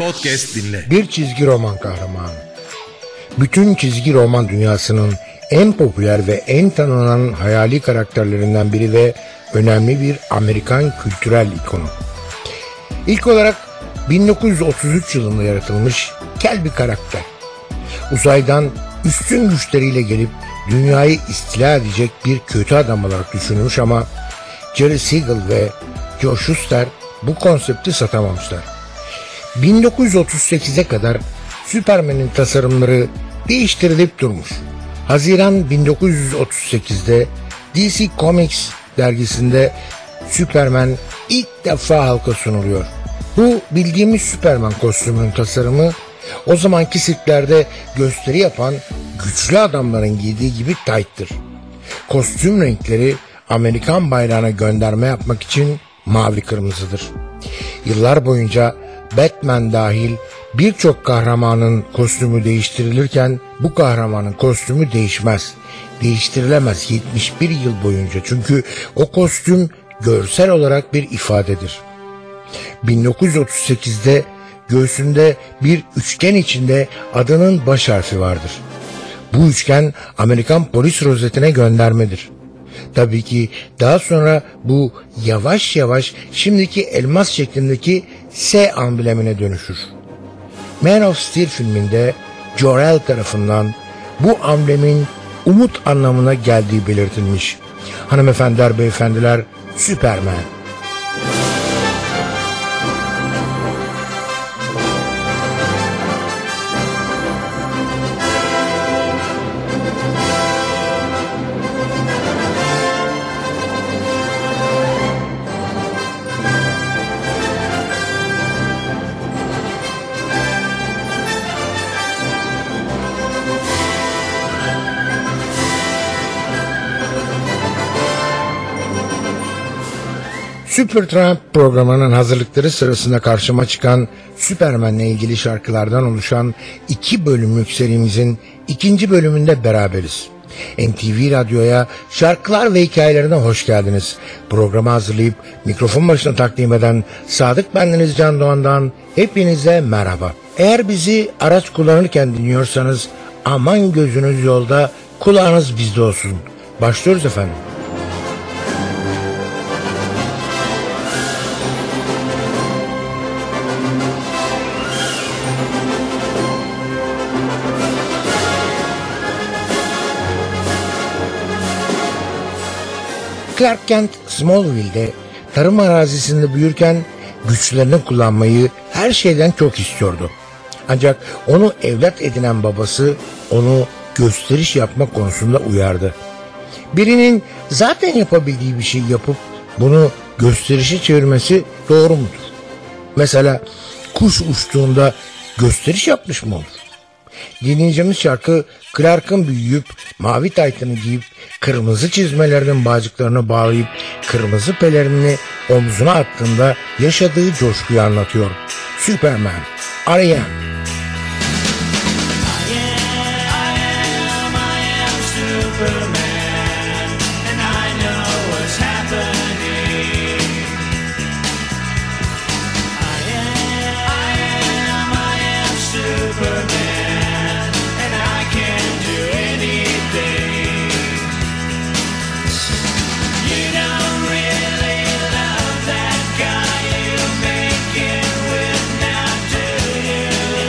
Podcast dinle. Bir çizgi roman kahramanı. Bütün çizgi roman dünyasının en popüler ve en tanınan hayali karakterlerinden biri ve önemli bir Amerikan kültürel ikonu. İlk olarak 1933 yılında yaratılmış kel bir karakter. Uzaydan üstün güçleriyle gelip dünyayı istila edecek bir kötü adam olarak düşünülmüş ama Jerry Siegel ve Joe Shuster bu konsepti satamamışlar. 1938'e kadar Superman'in tasarımları değiştirilip durmuş. Haziran 1938'de DC Comics dergisinde Superman ilk defa halka sunuluyor. Bu bildiğimiz Superman kostümünün tasarımı o zamanki sirklerde gösteri yapan güçlü adamların giydiği gibi tight'tır. Kostüm renkleri Amerikan bayrağına gönderme yapmak için mavi kırmızıdır. Yıllar boyunca Batman dahil birçok kahramanın kostümü değiştirilirken bu kahramanın kostümü değişmez. Değiştirilemez 71 yıl boyunca çünkü o kostüm görsel olarak bir ifadedir. 1938'de göğsünde bir üçgen içinde adının baş harfi vardır. Bu üçgen Amerikan polis rozetine göndermedir. Tabii ki daha sonra bu yavaş yavaş şimdiki elmas şeklindeki S amblemine dönüşür. Man of Steel filminde Jor-El tarafından bu amblemin umut anlamına geldiği belirtilmiş. Hanımefendiler, beyefendiler, Superman. Supertramp programının hazırlıkları sırasında karşıma çıkan Superman'le ilgili şarkılardan oluşan 2 bölümlük serimizin 2. bölümünde beraberiz. NTV Radyo'ya şarkılar ve hikayelerine hoş geldiniz. Programı hazırlayıp mikrofon başına takdim eden Sadık bendeniz Can Doğan'dan hepinize merhaba. Eğer bizi araç kullanırken dinliyorsanız aman gözünüz yolda, kulağınız bizde olsun. Başlıyoruz efendim. Clark Kent Smallville'de tarım arazisinde büyürken güçlerini kullanmayı her şeyden çok istiyordu. Ancak onu evlat edinen babası onu gösteriş yapmak konusunda uyardı. Birinin zaten yapabildiği bir şey yapıp bunu gösterişe çevirmesi doğru mudur? Mesela kuş uçtuğunda gösteriş yapmış mı olur? Dinleyeceğimiz şarkı Clark'ın büyüyüp mavi taytını giyip kırmızı çizmelerinin bağcıklarını bağlayıp kırmızı pelerinini omzuna attığında yaşadığı coşkuyu anlatıyor. Superman, I am. With now, do you?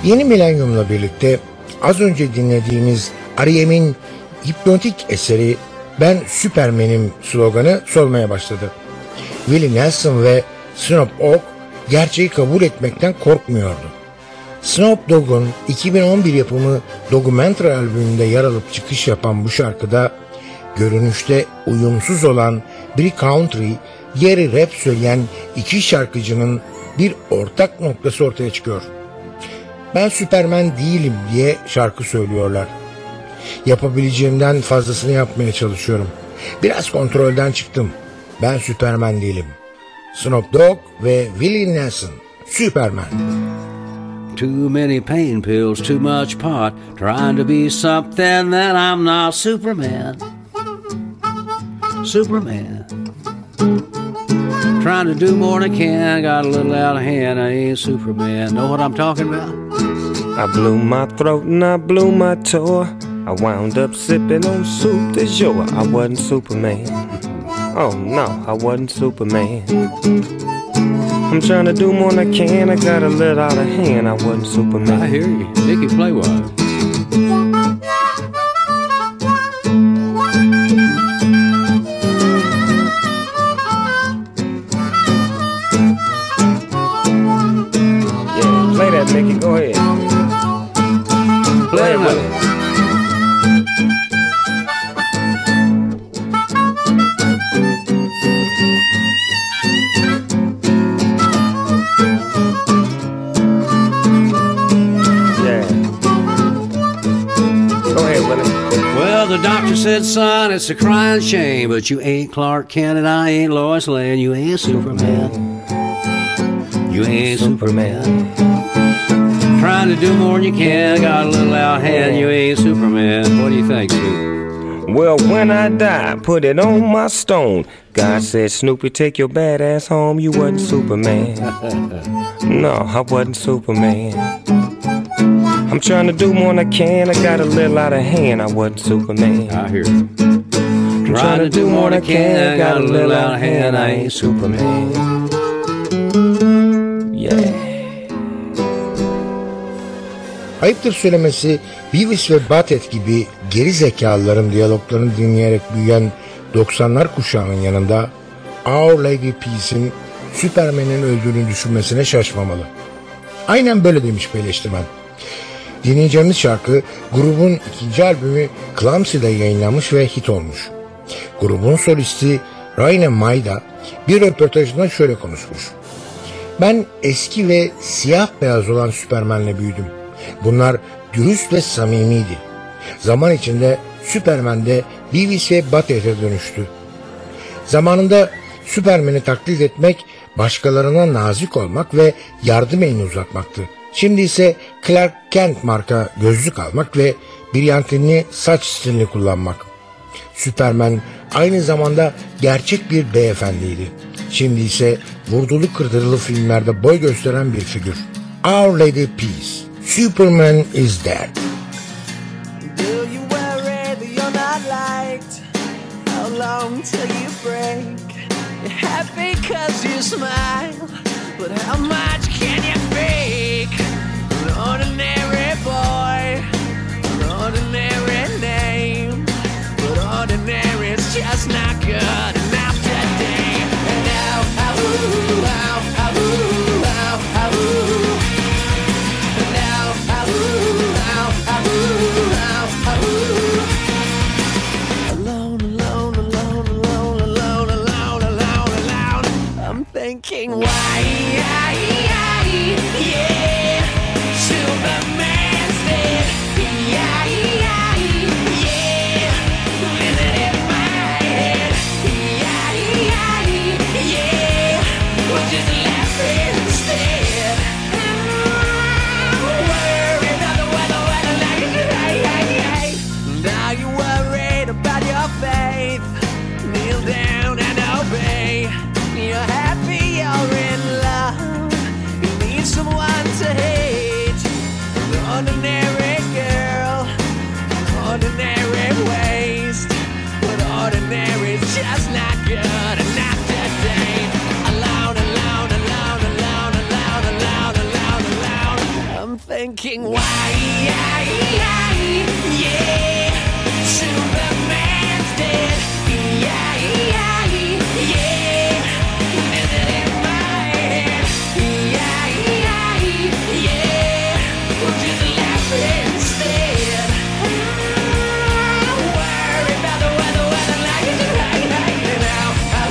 Yeni milenyumla birlikte az önce dinlediğimiz R.E.M'in hipnotik eseri "Ben Süpermen'im" sloganı solmaya başladı. Willie Nelson ve Snoop Dogg gerçeği kabul etmekten korkmuyordu. Snoop Dogg'un 2011 yapımı Documentary albümünde yer alıp çıkış yapan bu şarkıda görünüşte uyumsuz olan bir country, diğeri rap söyleyen iki şarkıcının bir ortak noktası ortaya çıkıyor. Ben Süpermen değilim diye şarkı söylüyorlar. Yapabileceğimden fazlasını yapmaya çalışıyorum. Biraz kontrolden çıktım. Ben Süpermen değilim. Snoop Dogg ve Willie Nelson, Süpermen. Too many pain pills, too much pot, trying to be something that I'm not. Superman, Superman, trying to do more than I can, got a little out of hand, I ain't Superman. Know what I'm talking about? I blew my throat and I blew my toe. I wound up sipping on soup du jour. I wasn't Superman. Oh no, I wasn't Superman. I'm trying to do more than I can, I got a little out of hand. I wasn't Superman. I hear you. Nicky, play wild. Yeah, play that, Nicky, go ahead. Play with it. The doctor said, son, it's a crying shame, but you ain't Clark Kent and I ain't Lois Lane. You ain't Superman. You ain't Superman. Trying to do more than you can, got a little out hand. You ain't Superman. What do you think, Snoop? Well, when I die, put it on my stone. God said, Snoopy, take your bad ass home. You wasn't Superman. No, I wasn't Superman. I'm trying to do more than I can, I got a little out of hand, I wasn't Superman. I hear you. Trying to do more than I can, got a little out of hand, I ain't Superman. Yeah. Ayıptır söylemesi, Beavis ve Butthead gibi geri zekalıların diyaloglarını dinleyerek büyüyen 90'lar kuşağının yanında Our Lady Peace'in Süpermen'in öldüğünü düşünmesine şaşmamalı. Aynen böyle demiş bir eleştirmen. Dinleyeceğimiz şarkı grubun ikinci albümü Clumsy'de yayınlanmış ve hit olmuş. Grubun solisti Raine Maida bir röportajında şöyle konuşmuş. Ben eski ve siyah beyaz olan Süpermen'le büyüdüm. Bunlar dürüst ve samimiydi. Zaman içinde Süpermen de Beavis ve Butthead'e dönüştü. Zamanında Süpermen'i taklit etmek, başkalarına nazik olmak ve yardım elini uzatmaktı. Şimdi ise Clark Kent marka gözlük almak ve brilyantinli saç stilini kullanmak. Süpermen aynı zamanda gerçek bir beyefendiydi. Şimdi ise vurdulu kırdırılı filmlerde boy gösteren bir figür. Our Lady Peace, Superman is dead. Do you worry that you're not liked? How long till you break? You're happy 'cause you smile, but how much can you fake? An ordinary boy, an ordinary name, but ordinary's just not good enough today. And now, ooh, ow, ooh, ow, ooh. And now, ooh, ow, ooh, ow, ooh. Alone, alone, alone, alone, alone, alone, alone, alone. I'm thinking, why? thinking, why, yeah, Superman's dead, yeah, visit in my head, yeah, we'll just laugh instead. Worry about the weather like it's right now.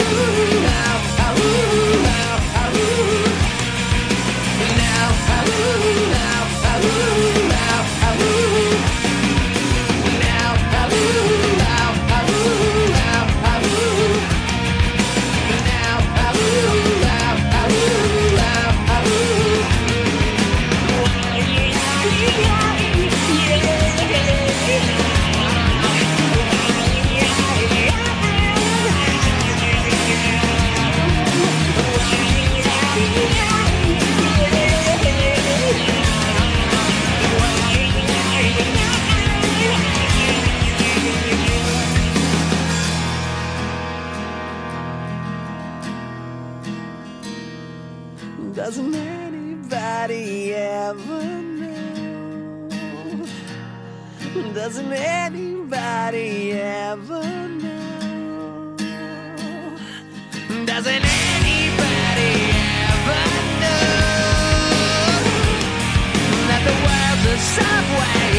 Doesn't anybody ever know? Doesn't anybody ever know? Doesn't anybody ever know that the world's a subway?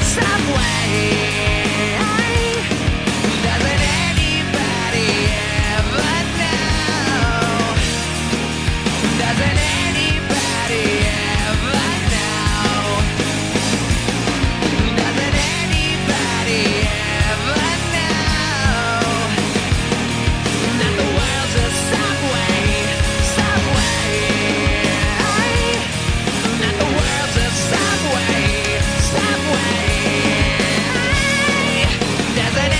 Doesn't anybody ever know? Doesn't anybody ever know? Doesn't anybody ever know that the world's a subway? That the world's a subway. Doesn't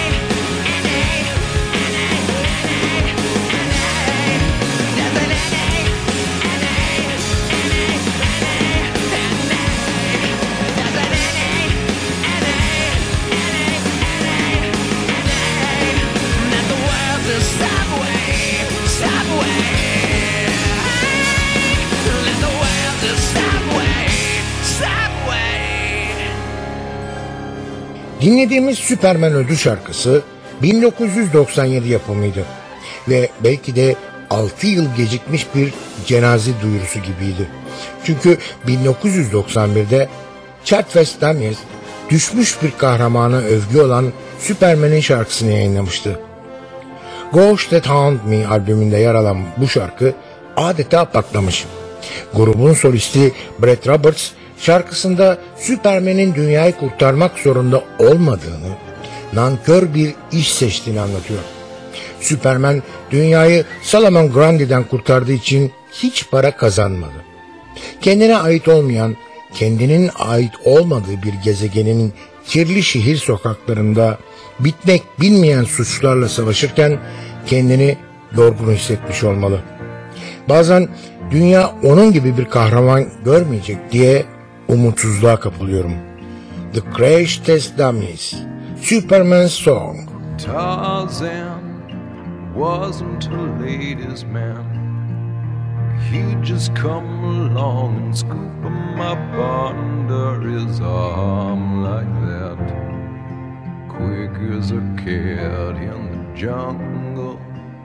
Dinlediğimiz Superman öldü şarkısı 1997 yapımıydı ve belki de 6 yıl gecikmiş bir cenaze duyurusu gibiydi. Çünkü 1991'de Chartfest Dummies düşmüş bir kahramana övgü olan Superman'in şarkısını yayınlamıştı. Ghost That Haunt Me albümünde yer alan bu şarkı adeta patlamış. Grubun solisti Brett Roberts şarkısında Superman'in dünyayı kurtarmak zorunda olmadığını, nankör bir iş seçtiğini anlatıyor. Superman dünyayı Solomon Grundy'den kurtardığı için hiç para kazanmadı. Kendine ait olmayan, kendinin ait olmadığı bir gezegenin kirli şehir sokaklarında bitmek bilmeyen suçlarla savaşırken kendini yorgun hissetmiş olmalı. Bazen dünya onun gibi bir kahraman görmeyecek diye umutsuzluğa kapılıyorum. The Crash Test Dummies, Superman's Song. Tarzan wasn't a ladies' man. He'd just come along and scoop him up under his arm like that, quick as a cat in the jungle.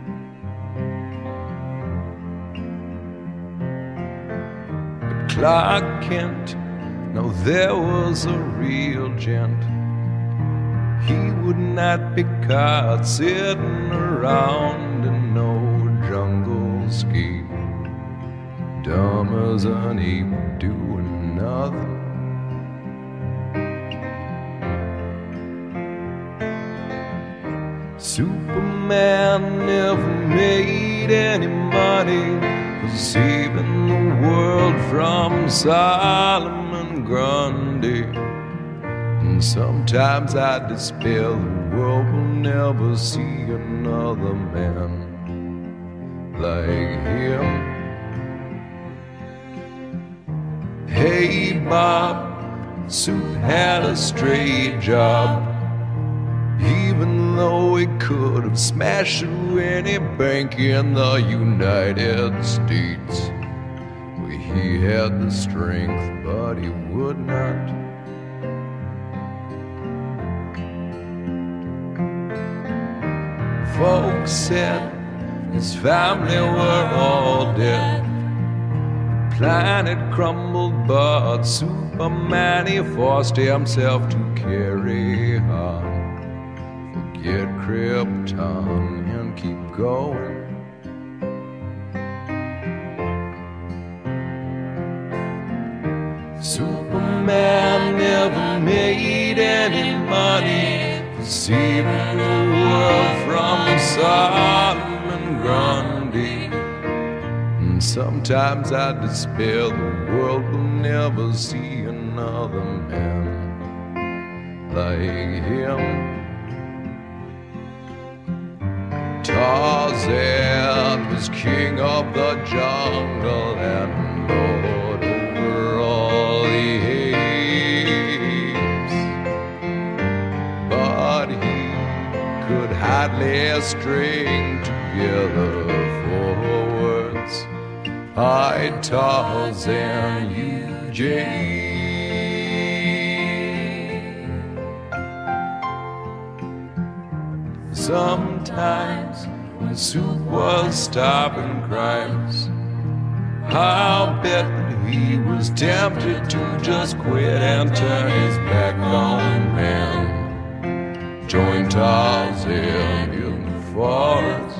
But Clark Kent, no, there was a real gent. He would not be caught sitting around in no jungle scheme, dumb as an ape doing nothing. Superman never made any money for saving the world from Solomon Grundy. And sometimes I despair the world will never see another man like him. Hey Bob, Soup had a straight job, even though he could have smashed through any bank in the United States. Well, He had the strength, but he would not. Folks said his family were all dead. The planet crumbled, but Superman, he forced himself to carry on. Forget Krypton and keep going. Superman never made any money for saving the world from Sodom and Grundy. And sometimes I despair the world will never see another man like him. Tarzan was king of the jungle and lord over all the apes, but he could hardly string together 4 words. I, Tarzan, you, Jane. Sometimes when Soup was stopping crimes, I'll bet that he was tempted to just quit and turn his back on man. Join Tarzan in the forest.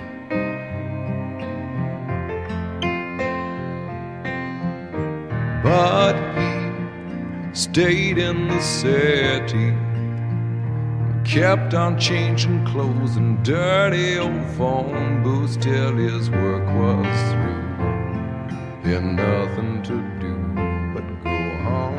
But he stayed in the city, kept on changing clothes and dirty old phone booths till his work was through. Then nothing to do but go home.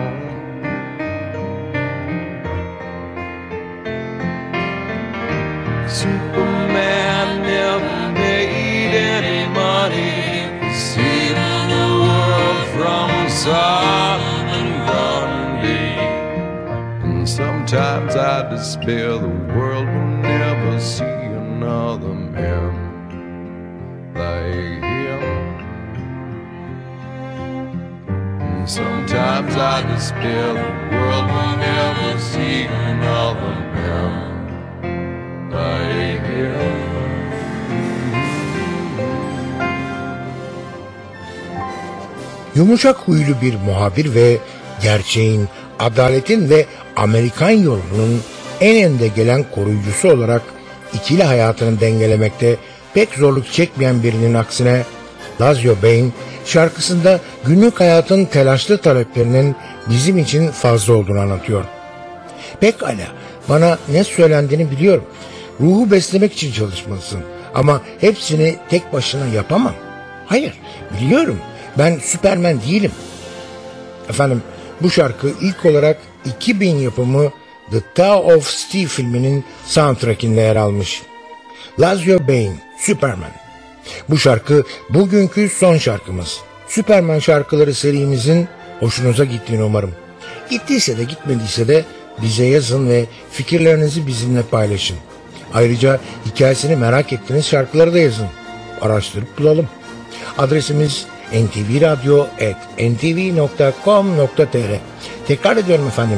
Superman never made any money saving the world from Sodom and Grundy. And sometimes I despair the world will never see another man like him. And sometimes I despair the world will never see another man like him. Yumuşak huylu bir muhabir ve gerçeğin, adaletin ve Amerikan yolunun en önde gelen koruyucusu olarak ikili hayatını dengelemekte pek zorluk çekmeyen birinin aksine Lazio Bey'in şarkısında günlük hayatın telaşlı taleplerinin bizim için fazla olduğunu anlatıyor. Pekala, bana ne söylendiğini biliyorum. Ruhu beslemek için çalışmalısın ama hepsini tek başına yapamam. Hayır, biliyorum. Ben Süpermen değilim. Efendim, bu şarkı ilk olarak 2000 yapımı The Tower of Steel filminin soundtrack'inde yer almış. Lazio Bey'in Süpermen. Bu şarkı bugünkü son şarkımız. Süpermen şarkıları serimizin hoşunuza gittiğini umarım. Gittiyse de gitmediyse de bize yazın ve fikirlerinizi bizimle paylaşın. Ayrıca hikayesini merak ettiğiniz şarkıları da yazın. Araştırıp bulalım. Adresimiz ntvradio@ntv.com.tr. Tekrar ediyorum efendim,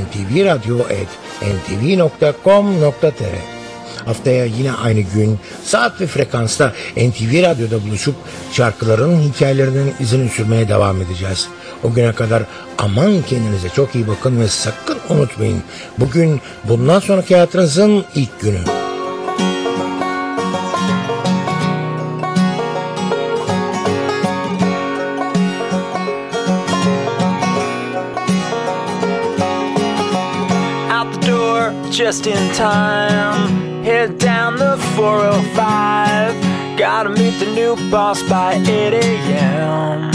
ntvradio@ntv.com.tr. Haftaya yine aynı gün, saat ve frekansta NTV Radyo'da buluşup şarkıların hikayelerinin izini sürmeye devam edeceğiz. O güne kadar aman kendinize çok iyi bakın ve sakın unutmayın, bugün bundan sonraki hayatınızın ilk günü. Just in time, head down the 405. Gotta meet the new boss by 8 a.m.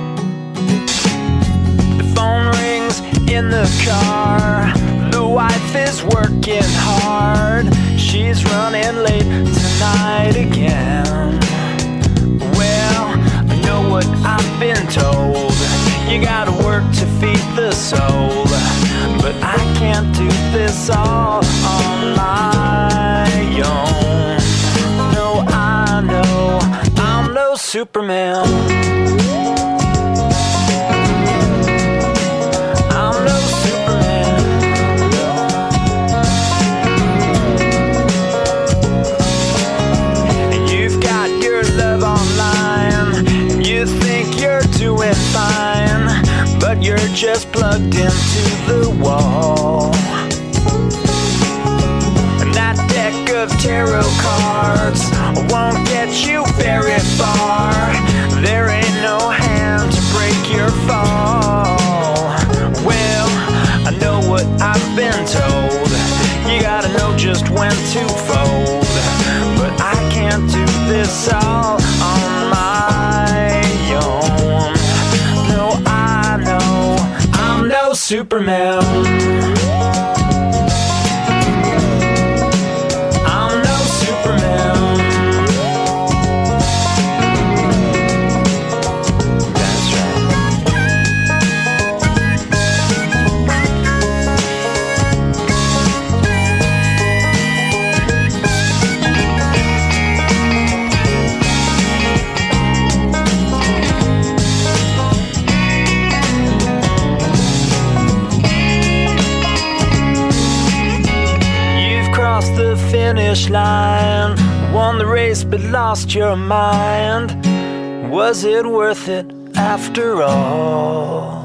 The phone rings in the car. The wife is working hard. She's running late tonight again. Well, I know what I've been told. You gotta work to feed the soul. But I can't do this all on my own. No, I know I'm no Superman. just plugged into the wall. And that deck of tarot cards won't get you very far. There ain't no hand to break your fall. Well, I know what I've been told. You gotta know just when to fold. But I can't do this all on my own. No, I know I'm no Superman. I'm no Superman. That's right. The finish line, won the race but lost your mind. Was it worth it after all?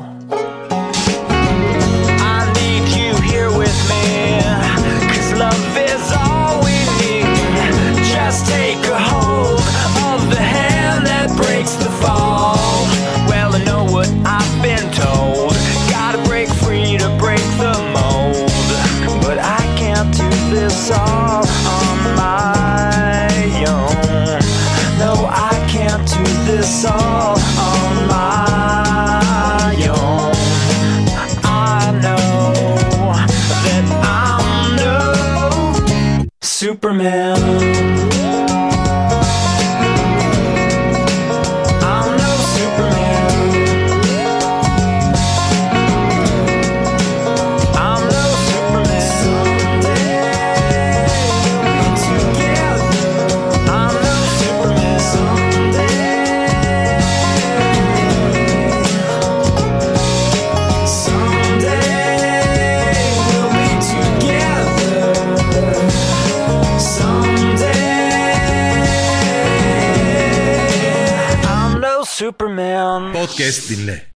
I need you here with me, 'cause love is all we need. Just take a hold of the hand that breaks the fall. Well, I know what I've been told. Gotta break free to break the mold. But I can't do this all on my own. No, I can't do this all on my own. I know that I'm no Superman. I'm no Superman. I'm no Superman. Someday we'll be together. I'm no Superman. Someday we'll be together. Someday I'm no Superman. Podcast dinle.